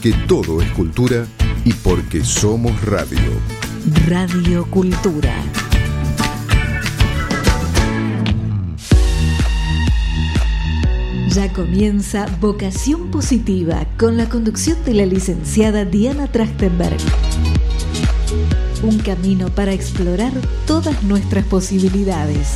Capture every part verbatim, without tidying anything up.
porque todo es cultura y porque somos radio. Radio Cultura. Ya comienza Vocación Positiva con la conducción de la licenciada Diana Trachtenberg. Un camino para explorar todas nuestras posibilidades.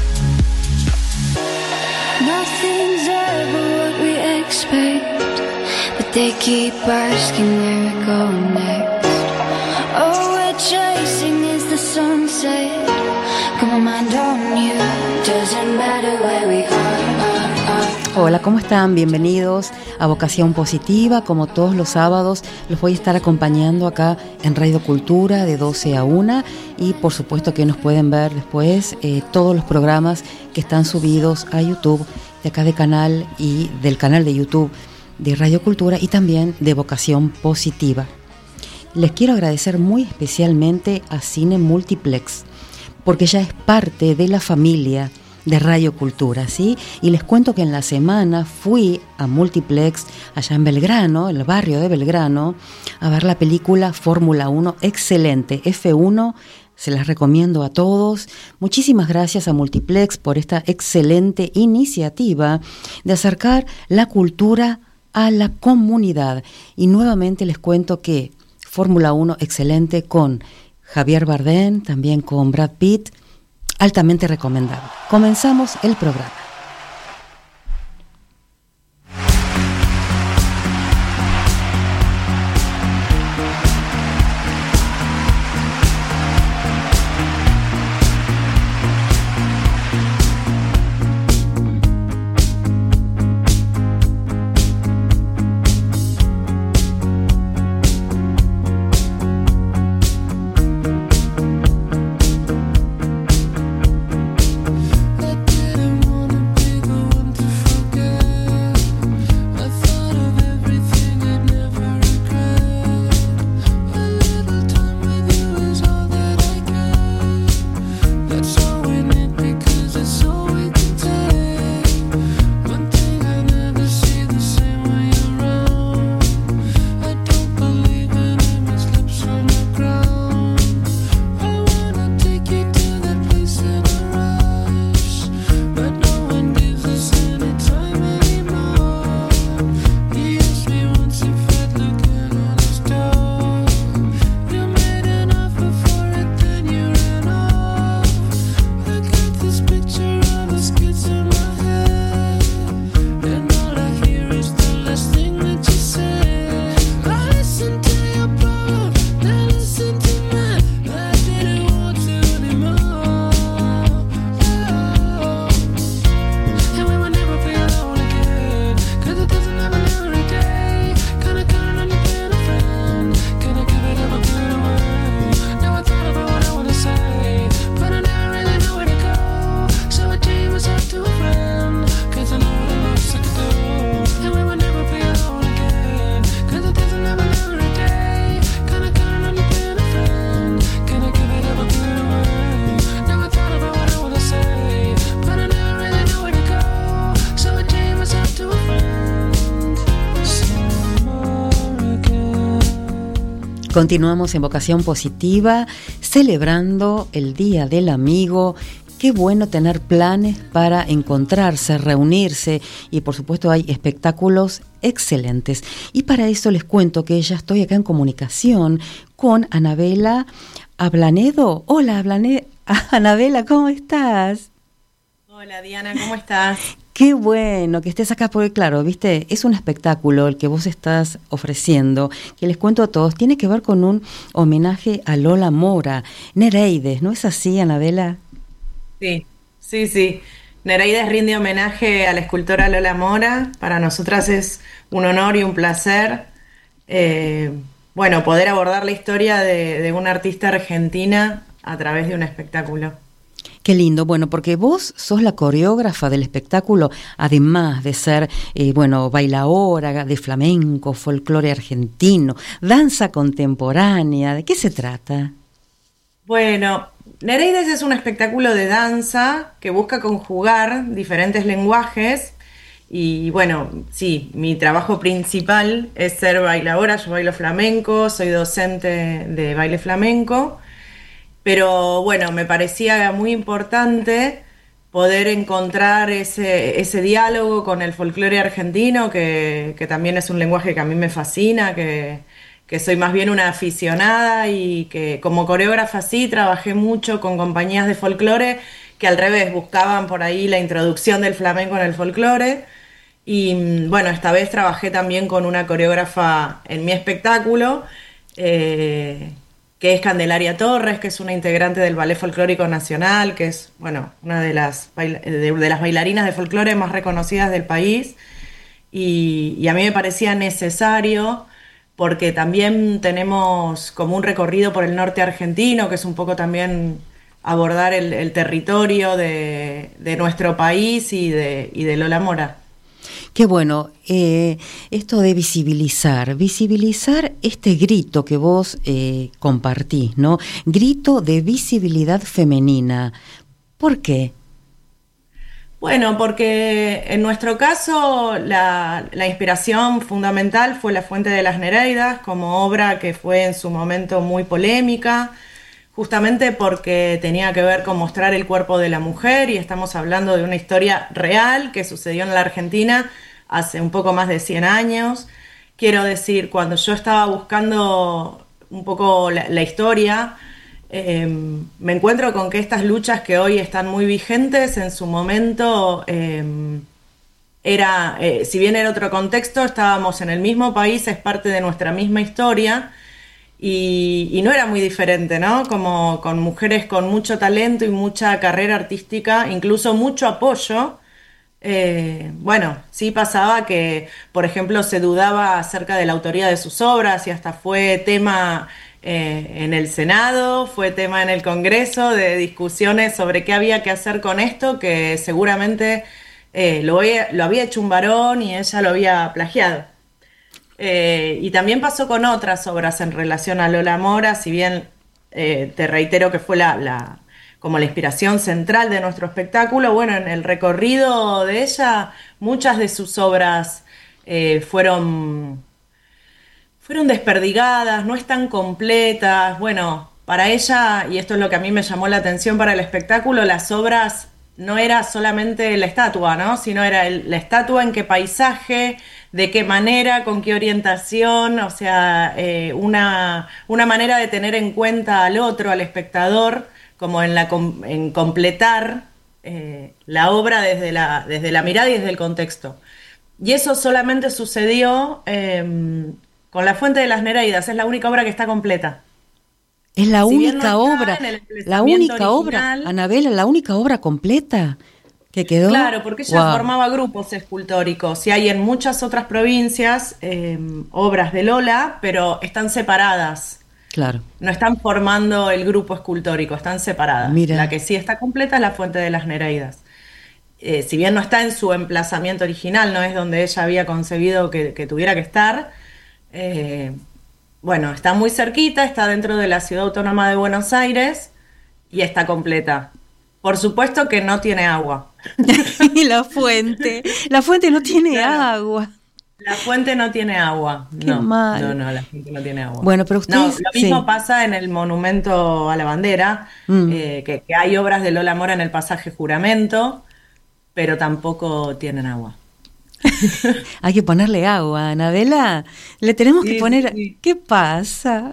Nothing's ever what we expect, but they keep asking where we're going next. All we're chasing is the sunset. Got my mind on you, doesn't matter where we are. Hola, ¿cómo están? Bienvenidos a Vocación Positiva. Como todos los sábados, los voy a estar acompañando acá en Radio Cultura de doce a una. Y por supuesto que nos pueden ver después eh, todos los programas que están subidos a YouTube, de acá de canal y del canal de YouTube de Radio Cultura y también de Vocación Positiva. Les quiero agradecer muy especialmente a Cine Multiplex, porque ya es parte de la familia de Radio Cultura, ¿sí? Y les cuento que en la semana fui a Multiplex, allá en Belgrano, en el barrio de Belgrano, a ver la película Fórmula uno, excelente, F uno, se las recomiendo a todos. Muchísimas gracias a Multiplex por esta excelente iniciativa de acercar la cultura a la comunidad. Y nuevamente les cuento que Fórmula uno, excelente, con Javier Bardem, también con Brad Pitt, altamente recomendable. Comenzamos el programa. Continuamos en Vocación Positiva, celebrando el Día del Amigo. Qué bueno tener planes para encontrarse, reunirse y por supuesto hay espectáculos excelentes. Y para eso les cuento que ya estoy acá en comunicación con Anabela Ablanedo. Hola, Ablane- Anabela, ¿cómo estás? Hola Diana, ¿cómo estás? Qué bueno que estés acá, porque claro, viste, es un espectáculo el que vos estás ofreciendo, que les cuento a todos, tiene que ver con un homenaje a Lola Mora, Nereides, ¿no es así, Anabela? Sí, sí, sí. Nereides rinde homenaje a la escultora Lola Mora. Para nosotras es un honor y un placer, eh, bueno, poder abordar la historia de, de una artista argentina a través de un espectáculo. Qué lindo, bueno, porque vos sos la coreógrafa del espectáculo, además de ser, eh, bueno, bailaora de flamenco, folclore argentino, danza contemporánea. ¿De qué se trata? Bueno, Nereides es un espectáculo de danza que busca conjugar diferentes lenguajes Y bueno, sí, mi trabajo principal es ser bailadora, yo bailo flamenco, soy docente de baile flamenco, pero bueno, me parecía muy importante poder encontrar ese, ese diálogo con el folclore argentino, que, que también es un lenguaje que a mí me fascina, que, que soy más bien una aficionada y que como coreógrafa sí trabajé mucho con compañías de folclore que al revés buscaban por ahí la introducción del flamenco en el folclore. Y bueno, esta vez trabajé también con una coreógrafa en mi espectáculo, eh, que es Candelaria Torres, que es una integrante del Ballet Folclórico Nacional, que es, bueno, una de las, baila- de, de las bailarinas de folclore más reconocidas del país. Y, y a mí me parecía necesario, porque también tenemos como un recorrido por el norte argentino, que es un poco también abordar el, el territorio de, de nuestro país y de, y de Lola Mora. Qué bueno, eh, esto de visibilizar, visibilizar este grito que vos eh, compartís, ¿no? Grito de visibilidad femenina. ¿Por qué? Bueno, porque en nuestro caso la, la inspiración fundamental fue La Fuente de las Nereidas, como obra que fue en su momento muy polémica, justamente porque tenía que ver con mostrar el cuerpo de la mujer y estamos hablando de una historia real que sucedió en la Argentina hace un poco más de cien años. Quiero decir, cuando yo estaba buscando un poco la, la historia, eh, me encuentro con que estas luchas que hoy están muy vigentes, en su momento eh, era, eh, si bien era otro contexto, estábamos en el mismo país, es parte de nuestra misma historia. Y, y no era muy diferente, ¿no? Como con mujeres con mucho talento y mucha carrera artística, incluso mucho apoyo. Eh, bueno, sí pasaba que, por ejemplo, se dudaba acerca de la autoría de sus obras y hasta fue tema eh, en el Senado, fue tema en el Congreso de discusiones sobre qué había que hacer con esto, que seguramente eh, lo, había- lo había hecho un varón y ella lo había plagiado. Eh, y también pasó con otras obras en relación a Lola Mora, si bien eh, te reitero que fue la, la- como la inspiración central de nuestro espectáculo, bueno, en el recorrido de ella, muchas de sus obras eh, fueron, fueron desperdigadas, no están completas. Bueno, para ella, y esto es lo que a mí me llamó la atención para el espectáculo, las obras no era solamente la estatua, ¿no? Sino era el- la estatua en qué paisaje, de qué manera, con qué orientación, o sea, eh, una, una manera de tener en cuenta al otro, al espectador, como en, la, com- en completar eh, la obra desde la, desde la mirada y desde el contexto. Y eso solamente sucedió eh, con La Fuente de las Nereidas, es la única obra que está completa. Es la Si bien no única está obra, en el la emplazamiento única obra, original, Anabela, la única obra completa que quedó. claro, porque ella Wow, formaba grupos escultóricos y hay en muchas otras provincias eh, obras de Lola, pero están separadas. claro. No están formando el grupo escultórico, están separadas. La Mira, que sí está completa es La Fuente de las Nereidas. Eh, si bien no está en su emplazamiento original, no es donde ella había concebido que, que tuviera que estar, eh, bueno, está muy cerquita, está dentro de la Ciudad Autónoma de Buenos Aires y está completa. Por supuesto que no tiene agua. y la fuente, la fuente no tiene Claro, agua. la fuente no tiene agua. Qué No, no, mal. no, la fuente no tiene agua. Bueno, pero No, ustedes, lo mismo sí. pasa en el Monumento a la Bandera, Mm. eh, que, que hay obras de Lola Mora en el pasaje Juramento, pero tampoco tienen agua. Hay que ponerle agua, Anabela. Le tenemos que Sí, sí, poner. sí. ¿Qué pasa?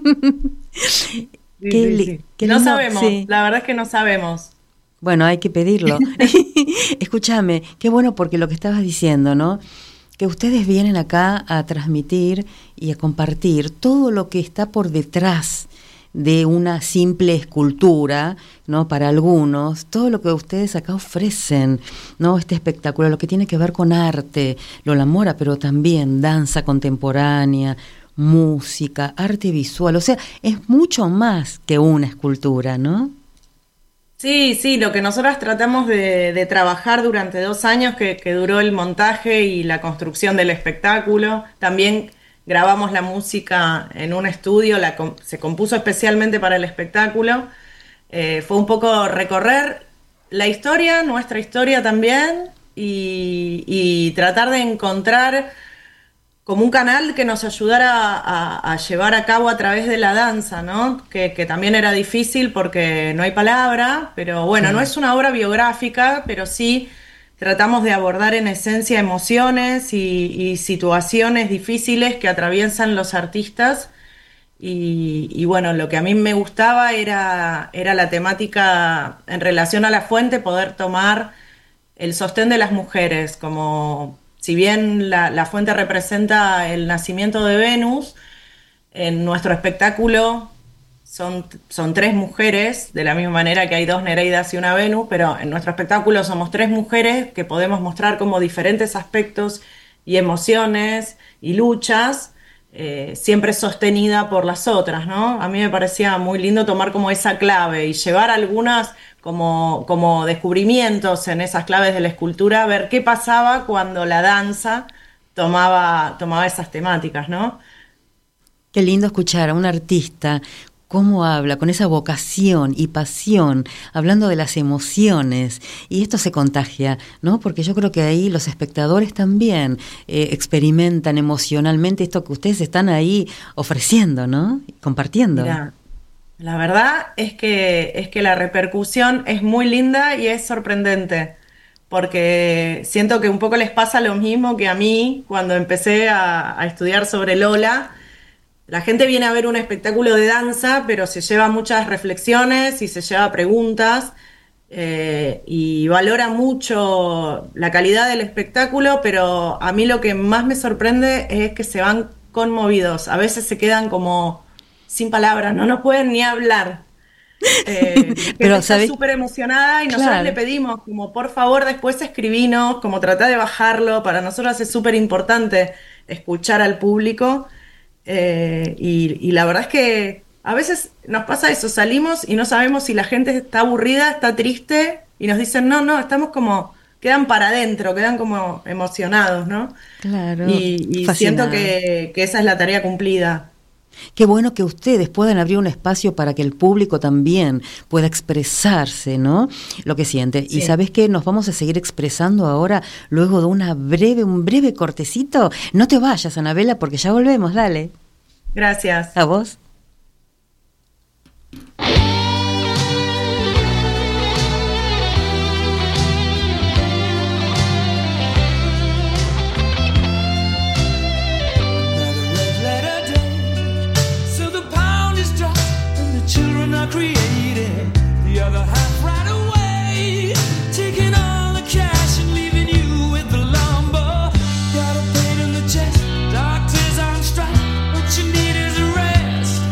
Sí, Qué, sí, li- sí. qué No lindo. sabemos, Sí. la verdad es que no sabemos. Bueno, hay que pedirlo. Escúchame, qué bueno porque lo que estabas diciendo, ¿no? Que ustedes vienen acá a transmitir y a compartir todo lo que está por detrás de una simple escultura, ¿no? Para algunos, todo lo que ustedes acá ofrecen, ¿no? Este espectáculo, lo que tiene que ver con arte, Lola Mora, pero también danza contemporánea, música, arte visual, o sea, es mucho más que una escultura, ¿no? Sí, sí, lo que nosotros tratamos de, de trabajar durante dos años que, que duró el montaje y la construcción del espectáculo. También grabamos la música en un estudio, la com- se compuso especialmente para el espectáculo. Eh, fue un poco recorrer la historia, nuestra historia también, y, y tratar de encontrar como un canal que nos ayudara a, a llevar a cabo a través de la danza, ¿no? Que, que también era difícil porque no hay palabra, pero bueno, no es una obra biográfica, pero sí tratamos de abordar en esencia emociones y, y situaciones difíciles que atraviesan los artistas. Y, y bueno, lo que a mí me gustaba era, era la temática en relación a la fuente, poder tomar el sostén de las mujeres, como si bien la, la fuente representa el nacimiento de Venus, en nuestro espectáculo son, son tres mujeres, de la misma manera que hay dos Nereidas y una Venus, pero en nuestro espectáculo somos tres mujeres que podemos mostrar como diferentes aspectos y emociones y luchas, eh, siempre sostenida por las otras, ¿no? A mí me parecía muy lindo tomar como esa clave y llevar algunas como, como descubrimientos en esas claves de la escultura, ver qué pasaba cuando la danza tomaba, tomaba esas temáticas, ¿no? Qué lindo escuchar a un artista cómo habla, con esa vocación y pasión, hablando de las emociones, y esto se contagia, ¿no? Porque yo creo que ahí los espectadores también eh, experimentan emocionalmente esto que ustedes están ahí ofreciendo, ¿no? Compartiendo. Mirá, la verdad es que, es que la repercusión es muy linda y es sorprendente, porque siento que un poco les pasa lo mismo que a mí cuando empecé a, a estudiar sobre Lola. La gente viene a ver un espectáculo de danza, pero se lleva muchas reflexiones y se lleva preguntas eh, y valora mucho la calidad del espectáculo, pero a mí lo que más me sorprende es que se van conmovidos. A veces se quedan como sin palabras, no nos pueden ni hablar. Eh, pero está súper emocionada y nosotros claro. le pedimos como por favor después escribinos, como trata de bajarlo. Para nosotros es súper importante escuchar al público. Eh, y, y la verdad es que a veces nos pasa eso, salimos y no sabemos si la gente está aburrida, está triste y nos dicen no, no, estamos como, quedan para adentro, quedan como emocionados, ¿no? Claro. Y, y siento que, que esa es la tarea cumplida. Qué bueno que ustedes puedan abrir un espacio para que el público también pueda expresarse, ¿no? Lo que siente. Sí. Y ¿sabes qué? Nos vamos a seguir expresando ahora luego de una breve, un breve cortecito. No te vayas, Anabela, porque ya volvemos, dale. Gracias. ¿A vos? Created the other half right away, taking all the cash and leaving you with the lumber. Got a pain in the chest, doctors on strike. What you need is a rest.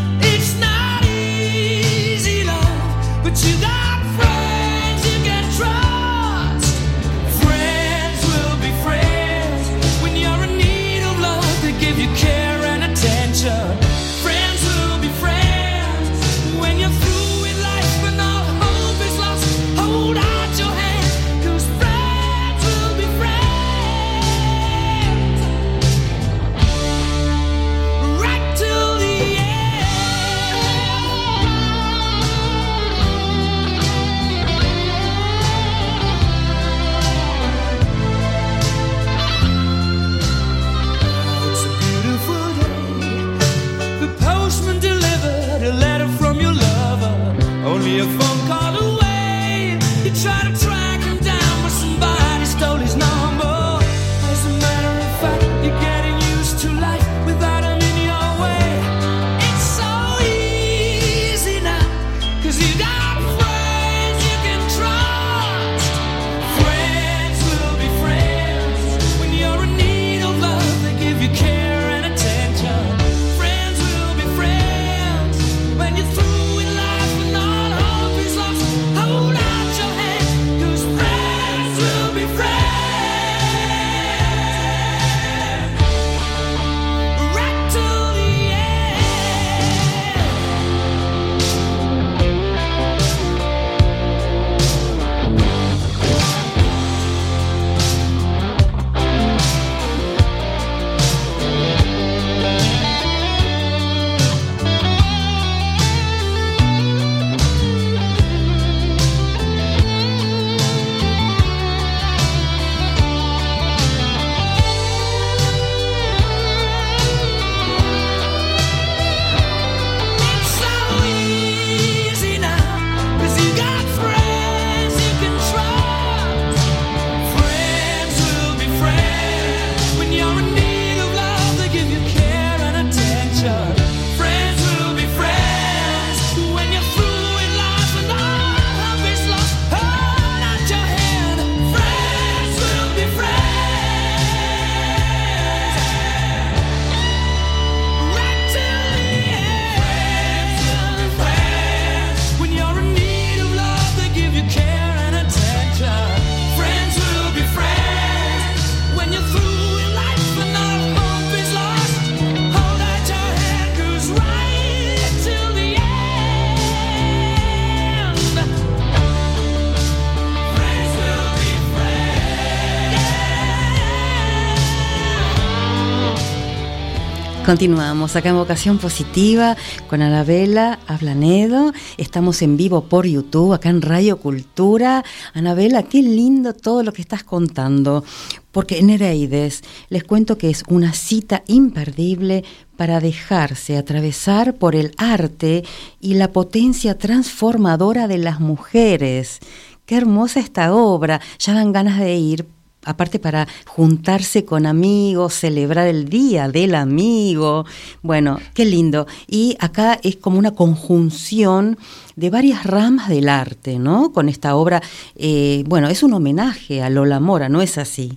Continuamos acá en Vocación Positiva con Anabela Ablanedo. Estamos en vivo por YouTube, acá en Radio Cultura. Anabela, qué lindo todo lo que estás contando. Porque Nereides, les cuento que es una cita imperdible para dejarse atravesar por el arte y la potencia transformadora de las mujeres. Qué hermosa esta obra. Ya dan ganas de ir. Aparte para juntarse con amigos, celebrar el Día del Amigo. Bueno, qué lindo. Y acá es como una conjunción de varias ramas del arte, ¿no? Con esta obra, eh, bueno, es un homenaje a Lola Mora, ¿no es así?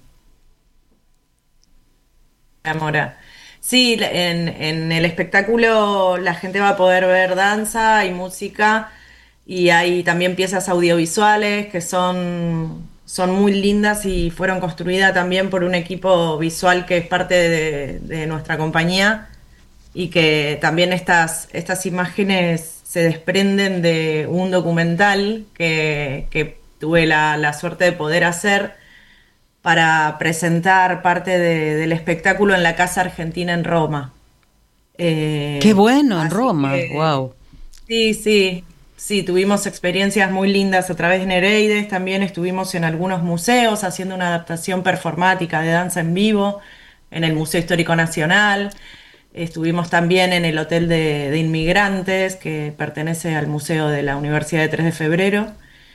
Mora. Sí, en, en el espectáculo la gente va a poder ver danza y música y hay también piezas audiovisuales que son... Son muy lindas y fueron construidas también por un equipo visual que es parte de, de nuestra compañía y que también estas, estas imágenes se desprenden de un documental que, que tuve la, la suerte de poder hacer para presentar parte de, del espectáculo en la Casa Argentina en Roma. Eh, ¡Qué bueno, en Roma! Que, ¡Wow! Sí, sí. Sí, tuvimos experiencias muy lindas a través de Nereides, también estuvimos en algunos museos haciendo una adaptación performática de danza en vivo, en el Museo Histórico Nacional, estuvimos también en el Hotel de, de Inmigrantes, que pertenece al Museo de la Universidad de tres de Febrero,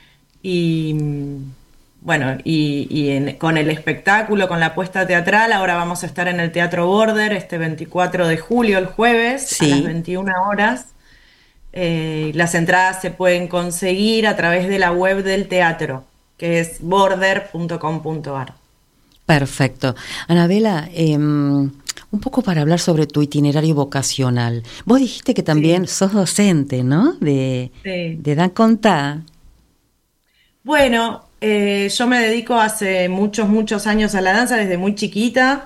y bueno, y, y en, con el espectáculo, con la puesta teatral, ahora vamos a estar en el Teatro Border este veinticuatro de julio, el jueves, sí, a las veintiuna horas. Eh, las entradas se pueden conseguir a través de la web del teatro, que es border punto com punto a r. Perfecto. Anabela, eh, un poco para hablar sobre tu itinerario vocacional. Vos dijiste que también sí. sos docente, ¿no? De, sí. de Dan Contá. Bueno, eh, yo me dedico hace muchos, muchos años a la danza, desde muy chiquita.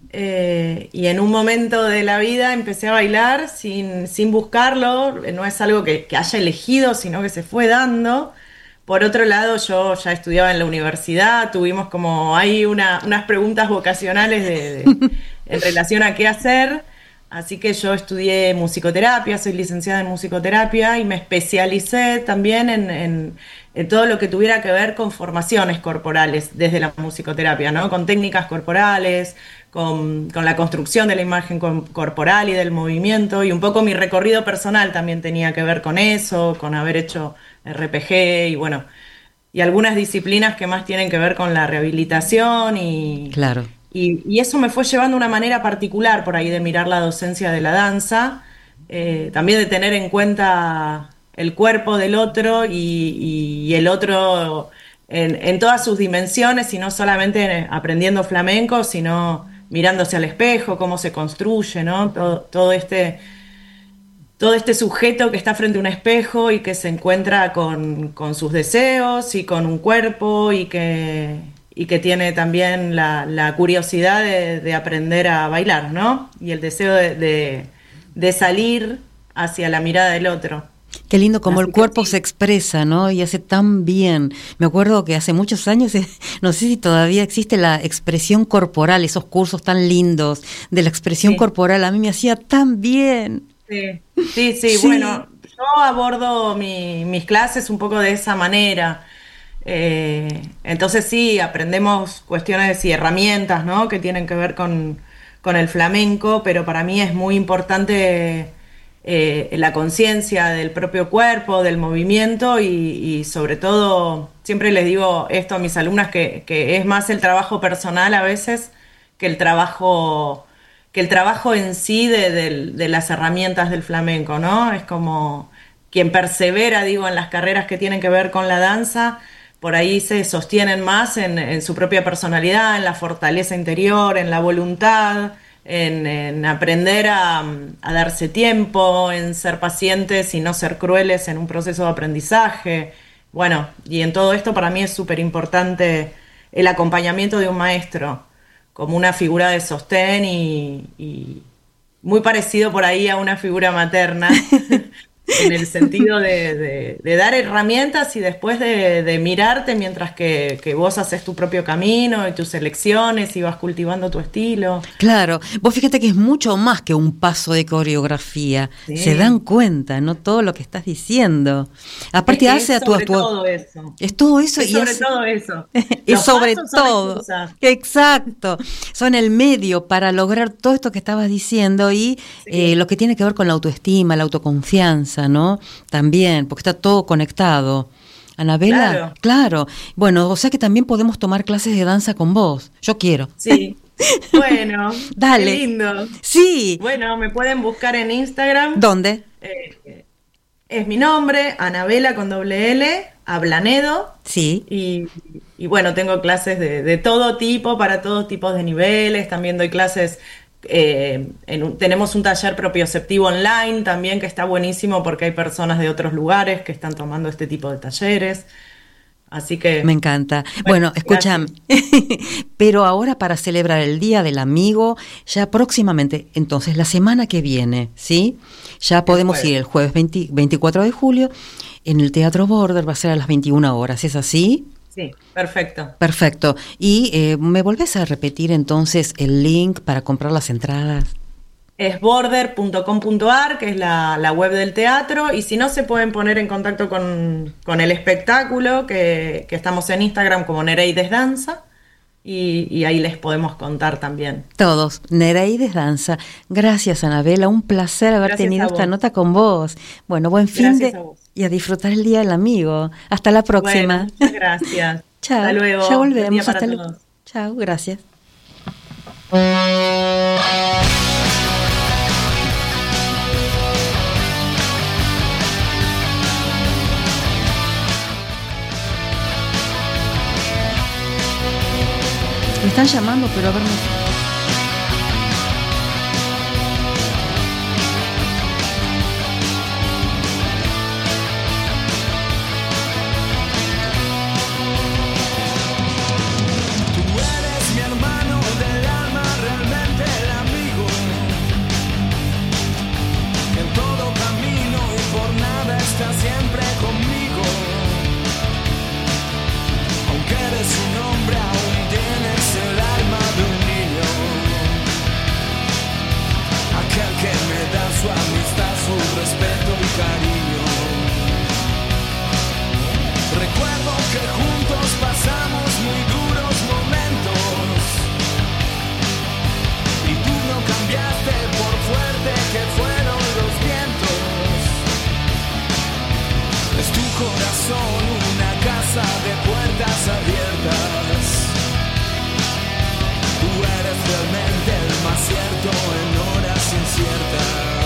Eh, y en un momento de la vida empecé a bailar sin, sin buscarlo, no es algo que, que haya elegido, sino que se fue dando. Por otro lado, yo ya estudiaba en la universidad, tuvimos como ahí una, unas preguntas vocacionales de, de, en relación a qué hacer, así que yo estudié musicoterapia, soy licenciada en musicoterapia y me especialicé también en, en, en todo lo que tuviera que ver con formaciones corporales desde la musicoterapia, ¿no? Con técnicas corporales, Con, con la construcción de la imagen corporal y del movimiento, y un poco mi recorrido personal también tenía que ver con eso, con haber hecho R P G y bueno, y algunas disciplinas que más tienen que ver con la rehabilitación y, claro. y, y eso me fue llevando una manera particular por ahí de mirar la docencia de la danza, eh, también de tener en cuenta el cuerpo del otro y, y el otro en, en todas sus dimensiones, y no solamente aprendiendo flamenco, sino mirándose al espejo, cómo se construye, ¿no? Todo, todo este, todo este sujeto que está frente a un espejo y que se encuentra con, con sus deseos y con un cuerpo y que, y que tiene también la, la curiosidad de, de aprender a bailar, ¿no? Y el deseo de, de, de salir hacia la mirada del otro. Qué lindo como Así el cuerpo sí. se expresa, ¿no? Y hace tan bien. Me acuerdo que hace muchos años, no sé si todavía existe la expresión corporal, esos cursos tan lindos de la expresión sí. corporal, a mí me hacía tan bien. Sí, sí, sí, sí. Bueno, yo abordo mi, mis clases un poco de esa manera. Eh, entonces sí, aprendemos cuestiones y herramientas, ¿no? Que tienen que ver con, con el flamenco, pero para mí es muy importante... Eh, la conciencia del propio cuerpo, del movimiento y, y sobre todo, siempre les digo esto a mis alumnas, que, que es más el trabajo personal a veces que el trabajo, que el trabajo en sí de, de, de las herramientas del flamenco, ¿no? Es como quien persevera, digo, en las carreras que tienen que ver con la danza, por ahí se sostienen más en, en su propia personalidad, en la fortaleza interior, en la voluntad, En, en aprender a, a darse tiempo, en ser pacientes y no ser crueles en un proceso de aprendizaje. Bueno, y en todo esto para mí es súper importante el acompañamiento de un maestro como una figura de sostén y, y muy parecido por ahí a una figura materna, en el sentido de, de- de dar herramientas y después de, de mirarte mientras que, que vos haces tu propio camino y tus elecciones y vas cultivando tu estilo. Claro, vos fíjate que es mucho más que un paso de coreografía. Sí. Se dan cuenta, ¿no? Todo lo que estás diciendo. Aparte Es que hace es a tu sobre tu- todo eso. Es todo eso Es y sobre hace- todo eso. y Los sobre pasos son todo, excusas. exacto, son el medio para lograr todo esto que estabas diciendo y Sí. eh, lo que tiene que ver con la autoestima, la autoconfianza, ¿no? También, porque está todo conectado. Anabela, Claro. claro. Bueno, o sea que también podemos tomar clases de danza con vos. Yo quiero. Sí. Bueno, Dale. qué lindo. Sí. Bueno, me pueden buscar en Instagram. ¿Dónde? Eh, es mi nombre, Anabela con doble L, Ablanedo. Sí. Y, y bueno, tengo clases de, de todo tipo, para todos tipos de niveles. También doy clases, eh, en un- tenemos un taller propioceptivo online también que está buenísimo porque hay personas de otros lugares que están tomando este tipo de talleres. Así que, Me encanta. bueno, Bueno, escúchame. Pero ahora para celebrar el Día del Amigo, ya próximamente, entonces la semana que viene, ¿sí? Ya podemos jueves. ir el jueves veinte veinticuatro de julio en el Teatro Border, va a ser a las veintiuna horas, ¿es así? sí, perfecto. Perfecto. Y eh, ¿me volvés a repetir entonces el link para comprar las entradas? Es border punto com punto ar, que es la, la web del teatro, y si no se pueden poner en contacto con, con el espectáculo, que, que estamos en Instagram como Nereides Danza, y, y ahí les podemos contar también. Todos, Nereides Danza. Gracias, Anabela, un placer haber Gracias tenido a esta vos. nota con vos. Bueno, buen fin Gracias de a vos. y a disfrutar el Día del Amigo. Hasta la próxima. Bueno, muchas gracias. Chao. Hasta luego. Ya Buen día volvemos. para Hasta luego. todos. Chao, gracias. Me están llamando, pero a ver, no. Tú eres mi hermano del alma, realmente el amigo. En todo camino y por nada estás siempre conmigo. Aunque eres un hombre, aún tienes el alma de un niño. Aquel que me da su amistad, su respeto y cariño. Recuerdo que juntos pasamos muy duros momentos y tú no cambiaste por fuerte que fueron los vientos. Es tu corazón una casa de puertas abiertas. Tú eres realmente el más cierto en horas inciertas.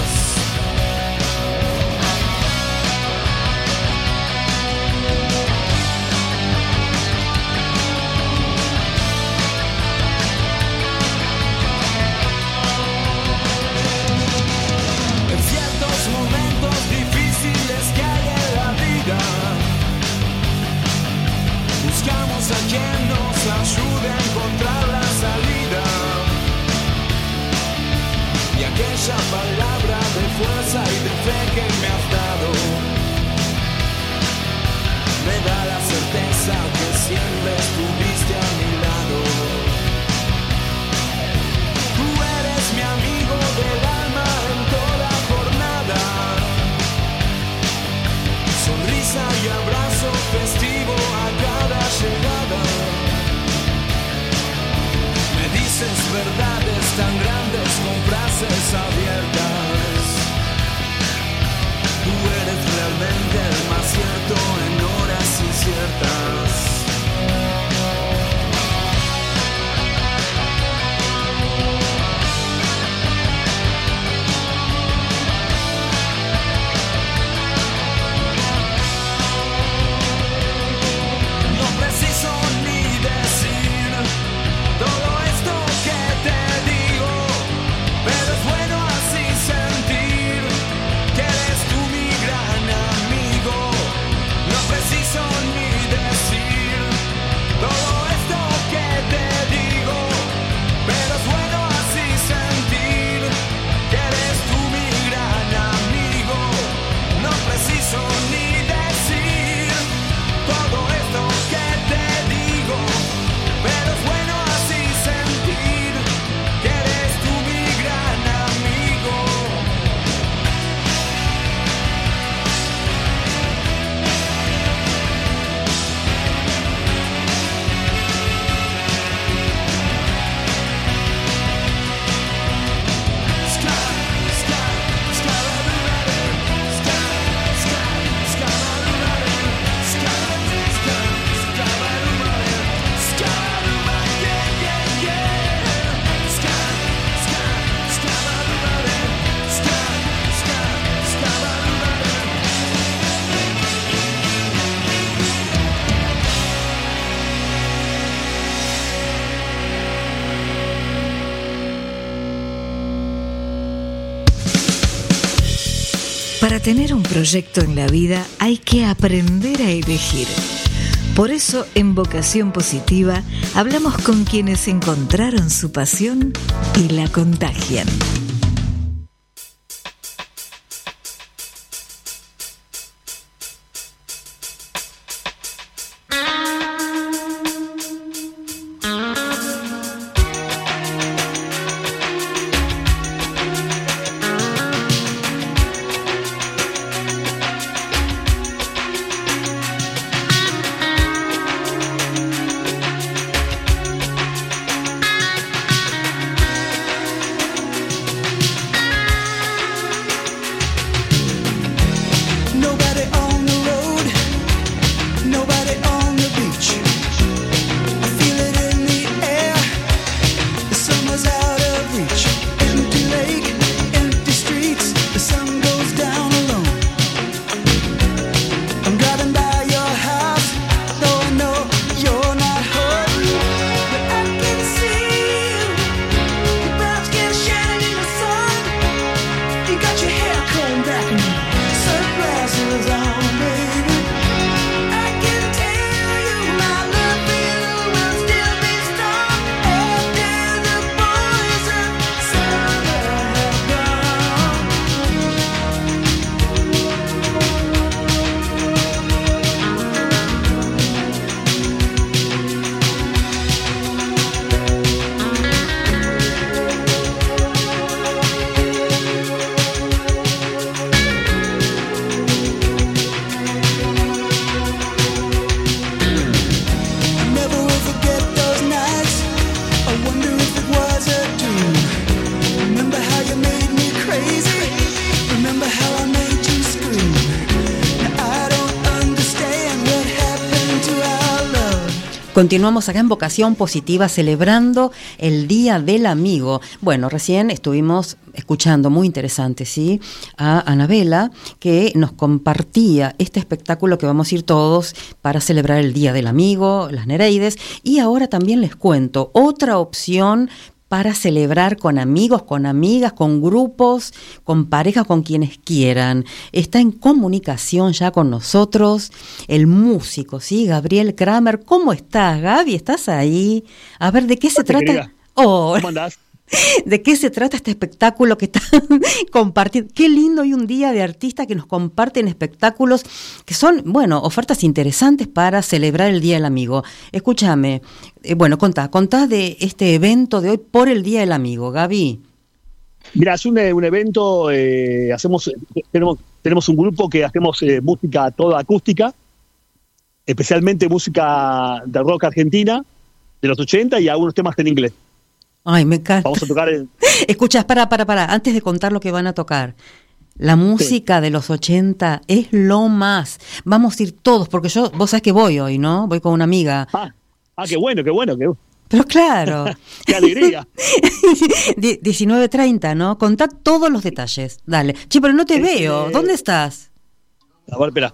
En ciertos momentos difíciles que hay en la vida, buscamos a quien nos ayude a encontrar la salida. Y aquella palabra de fuerza y de fe que me has dado me da la certeza que siempre estuviste a mi lado. Tú eres mi amigo del alma en toda jornada. Sonrisa y abrazo festivo a cada llegada. Me dices verdades tan grandes con frases abiertas. Tú eres realmente el más cierto en horas inciertas. No preciso ni decir todo esto que te digo. Para tener un proyecto en la vida hay que aprender a elegir. Por eso, en Vocación Positiva, hablamos con quienes encontraron su pasión y la contagian. Continuamos acá en Vocación Positiva celebrando el Día del Amigo. Bueno, recién estuvimos escuchando, muy interesante, ¿sí?, a Anabela, que nos compartía este espectáculo que vamos a ir todos para celebrar el Día del Amigo, las Nereides, y ahora también les cuento otra opción para celebrar con amigos, con amigas, con grupos, con parejas, con quienes quieran. Está en comunicación ya con nosotros el músico, ¿sí?, Gabriel Kramer. ¿Cómo estás, Gaby? ¿Estás ahí? A ver, ¿de qué se trata? Querida. Oh, ¿Cómo andás? ¿De qué se trata este espectáculo que están compartiendo? Qué lindo, hoy un día de artistas que nos comparten espectáculos que son, bueno, ofertas interesantes para celebrar el Día del Amigo. Escúchame, eh, bueno, contá, contá de este evento de hoy por el Día del Amigo, Gaby. Mira, es un, un evento, eh, hacemos, tenemos, tenemos un grupo que hacemos eh, música toda acústica, especialmente música de rock argentina de los ochenta y algunos temas en inglés. Ay, me encanta. Vamos a tocar en... Escuchás, para, para, para, antes de contar lo que van a tocar. La música sí. de los ochenta es lo más. Vamos a ir todos, porque yo, vos sabés que voy hoy, ¿no? Voy con una amiga. Ah, ah qué bueno, qué bueno. Qué... Pero claro. ¡Qué alegría! diecinueve treinta, ¿no? Contá todos los detalles. Dale. Che, pero no te eh, veo. ¿Dónde estás? A ver, espera.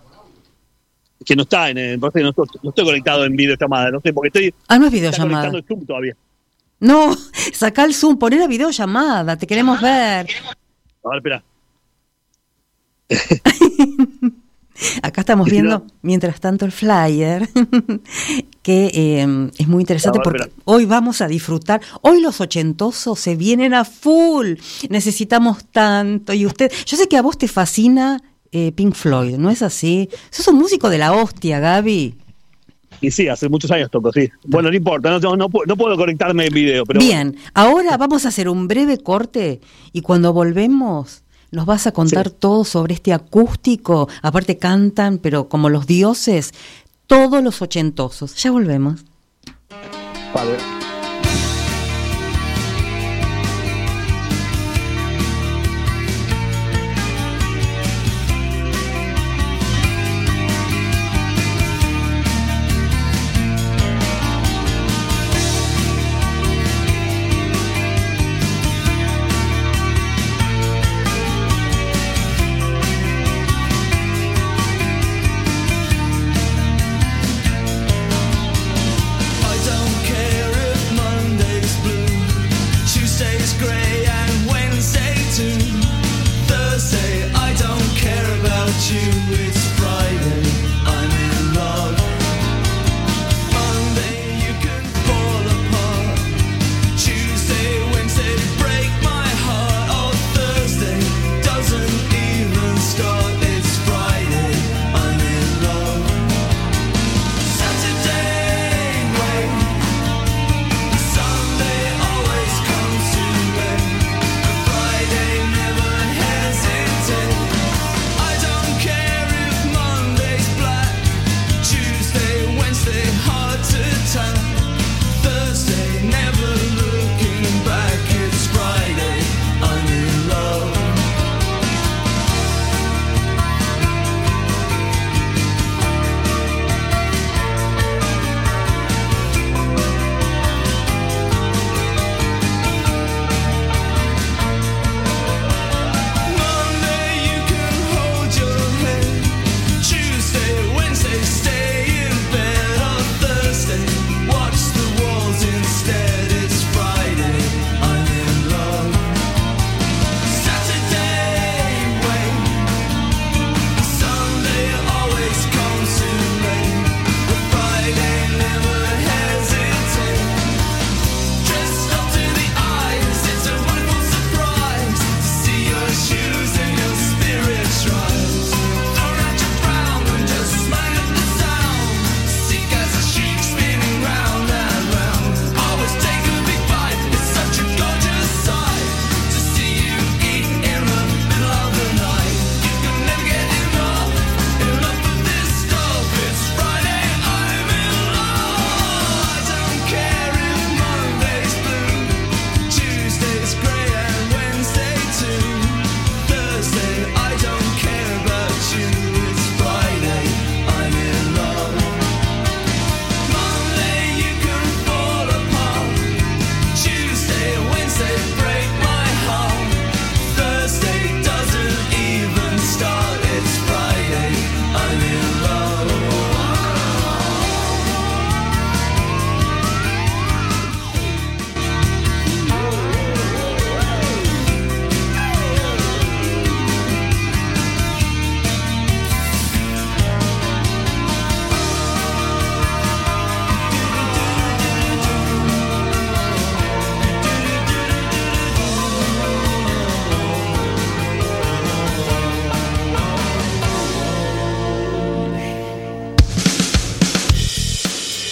Que no está, en, en, no, no estoy conectado en videollamada, no sé, porque estoy... Ah, no es videollamada. Conectando el Zoom todavía. No, sacá el Zoom, poné la videollamada, te queremos ver. A ver, espera. Acá estamos viendo, mientras tanto, el flyer, que eh, es muy interesante ver, porque espera. Hoy vamos a disfrutar. Hoy los ochentosos se vienen a full. Necesitamos tanto. Y usted, yo sé que a vos te fascina eh, Pink Floyd, ¿no es así? Sos un músico de la hostia, Gaby. Y sí, hace muchos años toco, sí. Bueno, no importa, no, no, no puedo conectarme en video. Pero bien, bueno. Ahora vamos a hacer un breve corte y cuando volvemos nos vas a contar sí. todo sobre este acústico. Aparte cantan, pero como los dioses, todos los ochentosos. Ya volvemos. Vale. I don't care if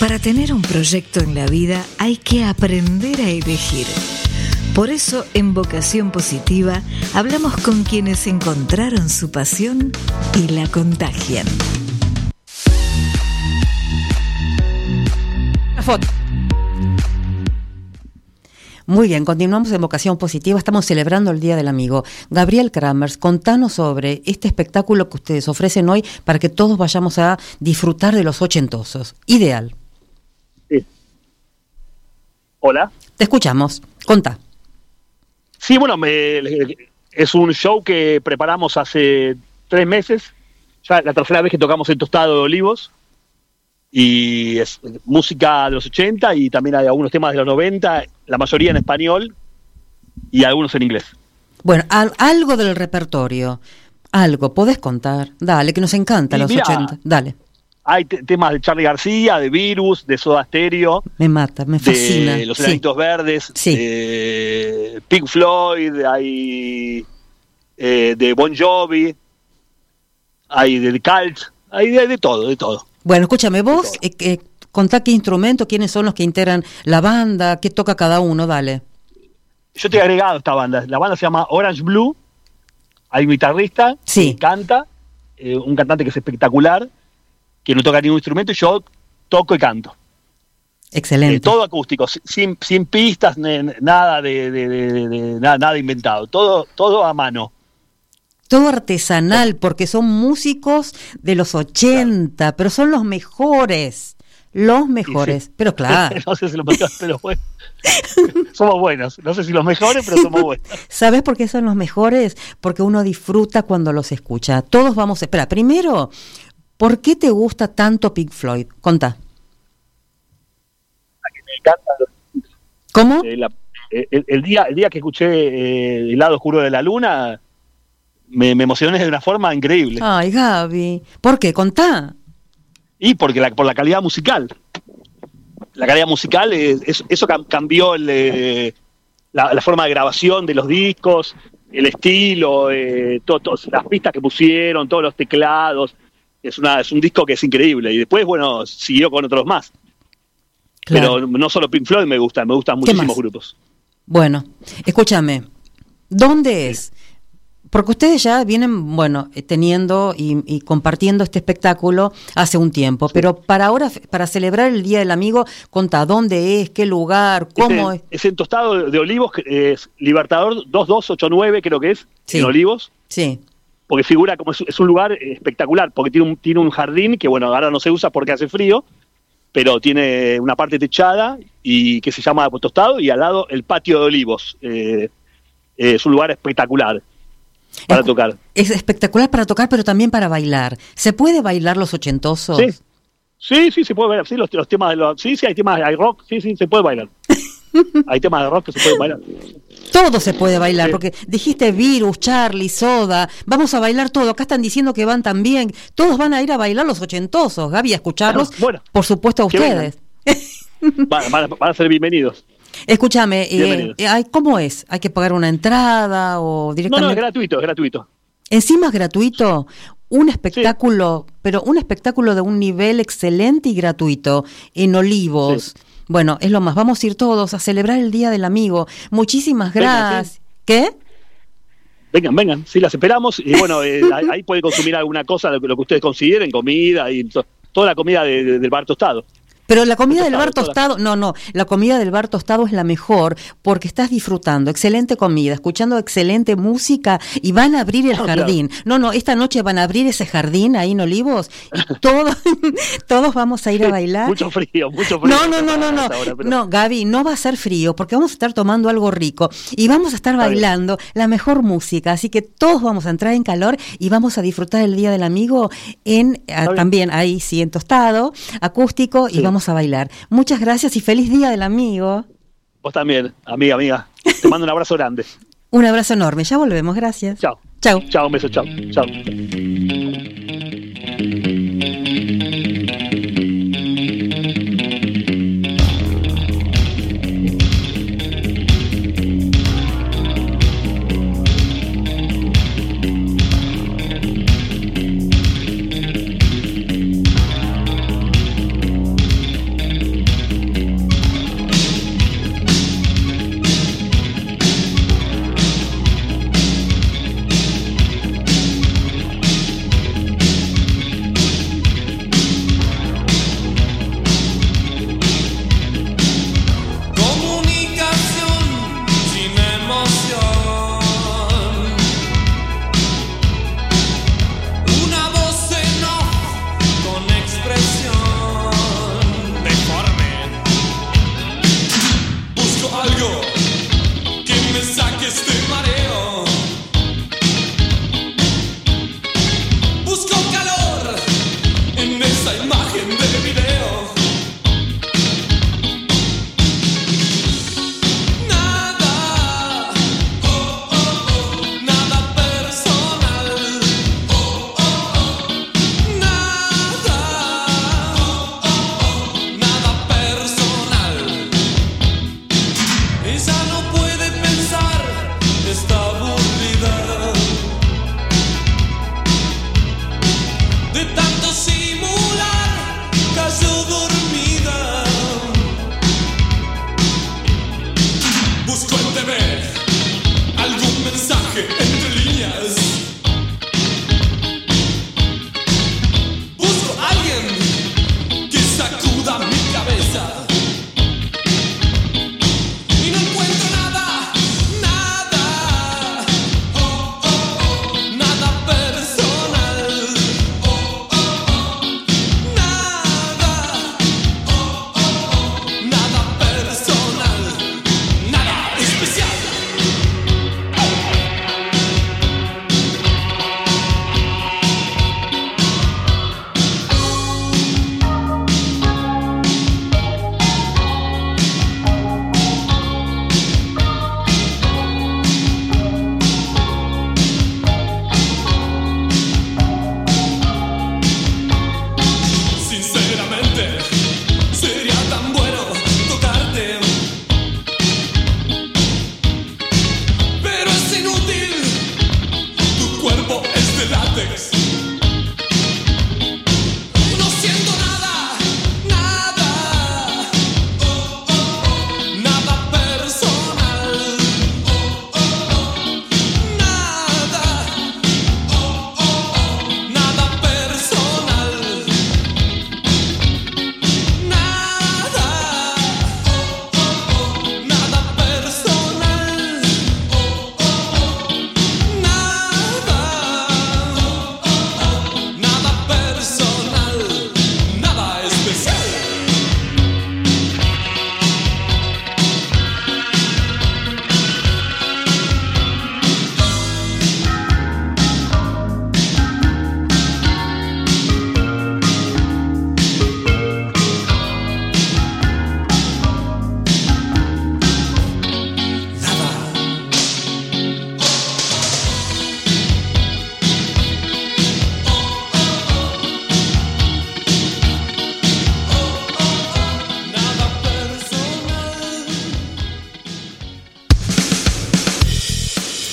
Para tener un proyecto en la vida hay que aprender a elegir. Por eso, en Vocación Positiva, hablamos con quienes encontraron su pasión y la contagian. La foto. Muy bien, continuamos en Vocación Positiva, estamos celebrando el Día del Amigo. Gabriel Kramers, contanos sobre este espectáculo que ustedes ofrecen hoy para que todos vayamos a disfrutar de los ochentosos. Ideal. Sí. Hola. Te escuchamos, contá. Sí, bueno, me, es un show que preparamos hace tres meses, ya la tercera vez que tocamos en Tostado de Olivos, y es música de los ochenta y también hay algunos temas de los noventa, la mayoría en español y algunos en inglés. Bueno, al, algo del repertorio, algo, ¿podés contar? Dale, que nos encanta Y los mirá, ochenta, dale. Hay te- temas de Charly García, de Virus, de Soda Stereo, Me mata, me fascina. de Los Sí. Enanitos Verdes, Sí. de Pink Floyd, hay eh, de Bon Jovi, hay de Cult, hay de, de todo, de todo. Bueno, escúchame, vos todo. eh, eh, contá qué instrumento, quiénes son los que integran la banda, qué toca cada uno, dale. Yo te he agregado esta banda, la banda se llama Orange Blue, hay un guitarrista Sí. que canta, eh, un cantante que es espectacular, que no toca ningún instrumento y yo toco y canto. Excelente. Eh, todo acústico, si- sin, sin pistas, ne- nada de, de- de- de- de- nada, nada inventado, todo, todo a mano. Todo artesanal, porque son músicos de los ochenta, pero son los mejores, los mejores, Sí, sí. pero claro. No sé si los mejores, pero bueno. Somos buenos. No sé si los mejores, pero somos buenos. ¿Sabes por qué son los mejores? Porque uno disfruta cuando los escucha. Todos vamos, espera, primero, ¿por qué te gusta tanto Pink Floyd? Contá. Me encanta. ¿Cómo? Eh, la- eh, el, el día, el día que escuché eh, El lado oscuro de la luna, me, me emocioné de una forma increíble. Ay, Gaby, ¿por qué? Contá. Y porque la, por la calidad musical. La calidad musical, es, es- eso cam- cambió el, eh, la, la forma de grabación de los discos, el estilo, eh, to- to- las pistas que pusieron, todos los teclados. Es, una, es un disco que es increíble. Y después, bueno, siguió con otros más. Claro. Pero no solo Pink Floyd me gusta, me gustan ¿Qué muchísimos más? grupos. Bueno, escúchame, ¿dónde es? Porque ustedes ya vienen, bueno, eh, teniendo y, y compartiendo este espectáculo hace un tiempo, pero para ahora, para celebrar el Día del Amigo, contá, ¿dónde es? ¿Qué lugar? ¿Cómo es, es? en, es en Tostado de, de Olivos, que es Libertador dos dos ocho nueve, creo que es, Sí. en Olivos. Sí, Porque figura como es, es un lugar espectacular, porque tiene un, tiene un jardín que, bueno, ahora no se usa porque hace frío, pero tiene una parte techada y que se llama Tostado, y al lado el patio de Olivos. Eh, eh, es un lugar espectacular para Es- tocar. es espectacular para tocar, pero también para bailar. ¿Se puede bailar los ochentosos? Sí, sí, sí, se puede bailar. Sí, los, los temas de los, sí, sí, hay temas, hay rock, sí, sí, se puede bailar. Hay temas de rock que se pueden bailar. Todo se puede bailar, Sí. porque dijiste Virus, Charlie, Soda, vamos a bailar todo. Acá están diciendo que van también. Todos van a ir a bailar los ochentosos, Gaby, a escucharlos. Bueno, por supuesto a que ustedes. Van, van a- van a ser bienvenidos. Escúchame, eh, Bienvenidos. eh, ay, ¿cómo es? ¿Hay que pagar una entrada o No, directamente? no, es gratuito, es gratuito. Encima es gratuito. Un espectáculo, pero un espectáculo de un nivel excelente y gratuito en Olivos. Sí. Bueno, es lo más. Vamos a ir todos a celebrar el Día del Amigo. Muchísimas Venga, gracias. ¿Qué? Vengan, vengan, sí, las esperamos. Y bueno, eh, ahí ahí pueden consumir alguna cosa, lo que, lo que ustedes consideren, comida y to- toda la comida de- de- del bar Tostado. Pero la comida del Tostado, bar toda. tostado, no, no, la comida del bar tostado es la mejor porque estás disfrutando excelente comida, escuchando excelente música y van a abrir el Ah, claro. jardín. No, no, esta noche van a abrir ese jardín ahí en Olivos y todos, todos vamos a ir a bailar. Mucho frío, mucho frío. No, no, no, no, no, Ahora, pero- no, Gaby, no va a ser frío porque vamos a estar tomando algo rico y vamos a estar Está bien. bailando la mejor música, así que todos vamos a entrar en calor y vamos a disfrutar el Día del Amigo en ah, bien. también ahí sí en Tostado, acústico y Sí. vamos a bailar. Muchas gracias y feliz Día del Amigo. Vos también, amiga, amiga. Te mando un abrazo grande. Un abrazo enorme, ya volvemos, gracias. Chao. Chao. Chao, un beso, chao. Chao.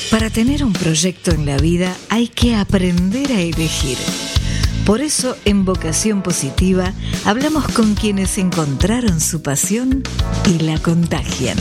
Para tener un proyecto en la vida hay que aprender a elegir. Por eso, en Vocación Positiva, hablamos con quienes encontraron su pasión y la contagian.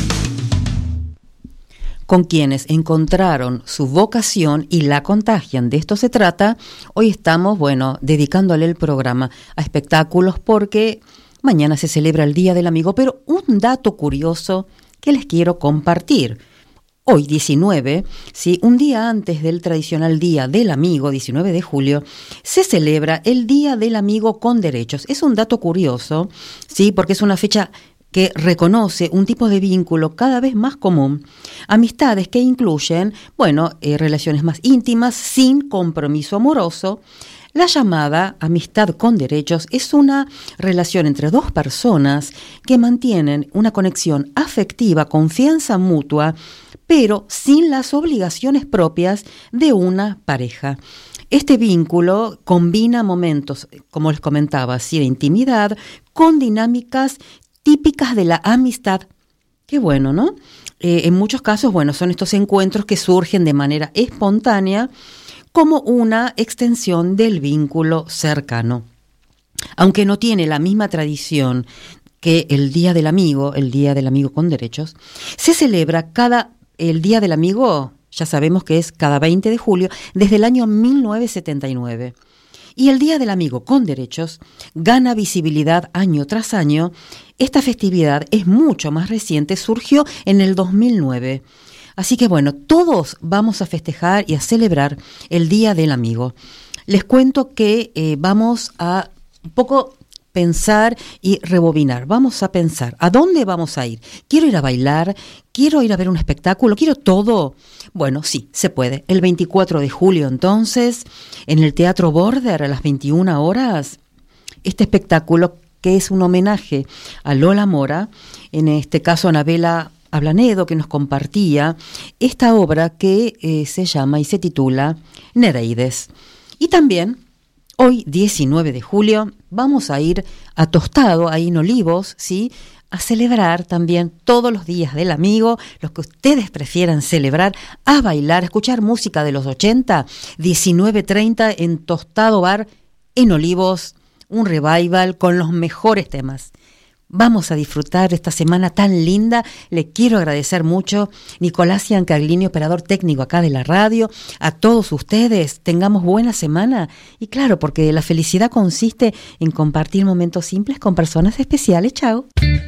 Con quienes encontraron su vocación y la contagian. De esto se trata. Hoy estamos, bueno, dedicándole el programa a espectáculos porque mañana se celebra el Día del Amigo, pero un dato curioso que les quiero compartir. Hoy, diecinueve, ¿sí? Un día antes del tradicional Día del Amigo, diecinueve de julio, se celebra el Día del Amigo con Derechos. Es un dato curioso, ¿sí? Porque es una fecha que reconoce un tipo de vínculo cada vez más común, amistades que incluyen, bueno, eh, relaciones más íntimas, sin compromiso amoroso. La llamada amistad con derechos es una relación entre dos personas que mantienen una conexión afectiva, confianza mutua, pero sin las obligaciones propias de una pareja. Este vínculo combina momentos, como les comentaba, ¿sí? de intimidad con dinámicas típicas de la amistad. Qué bueno, ¿no? Eh, en muchos casos, bueno, son estos encuentros que surgen de manera espontánea como una extensión del vínculo cercano. Aunque no tiene la misma tradición que el Día del Amigo, el Día del Amigo con Derechos, se celebra cada, el Día del Amigo, ya sabemos que es cada veinte de julio, desde el año mil novecientos setenta y nueve. Y el Día del Amigo con Derechos gana visibilidad año tras año. Esta festividad es mucho más reciente, surgió en el dos mil nueve. Así que bueno, todos vamos a festejar y a celebrar el Día del Amigo. Les cuento que eh, vamos a un poco pensar y rebobinar. Vamos a pensar, ¿a dónde vamos a ir? ¿Quiero ir a bailar? ¿Quiero ir a ver un espectáculo? ¿Quiero todo? Bueno, sí, se puede. El veinticuatro de julio, entonces, en el Teatro Border, a las veintiuna horas, este espectáculo que es un homenaje a Lola Mora, en este caso a Anabela Ablanedo, que nos compartía esta obra que eh, se llama y se titula Nereides. Y también, hoy, diecinueve de julio, vamos a ir a Tostado, ahí en Olivos, ¿sí?, a celebrar también todos los días del amigo, los que ustedes prefieran celebrar, a bailar, a escuchar música de los ochenta, diecinueve treinta en Tostado Bar, en Olivos, un revival con los mejores temas. Vamos a disfrutar esta semana tan linda. Le quiero agradecer mucho Nicolás Iancaglini, operador técnico acá de la radio, a todos ustedes. Tengamos buena semana. Y claro, porque la felicidad consiste en compartir momentos simples con personas especiales. Chao.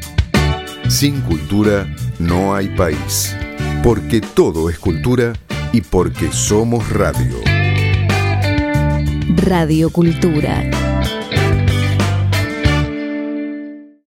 Sin cultura no hay país. Porque todo es cultura y porque somos radio. Radio Cultura.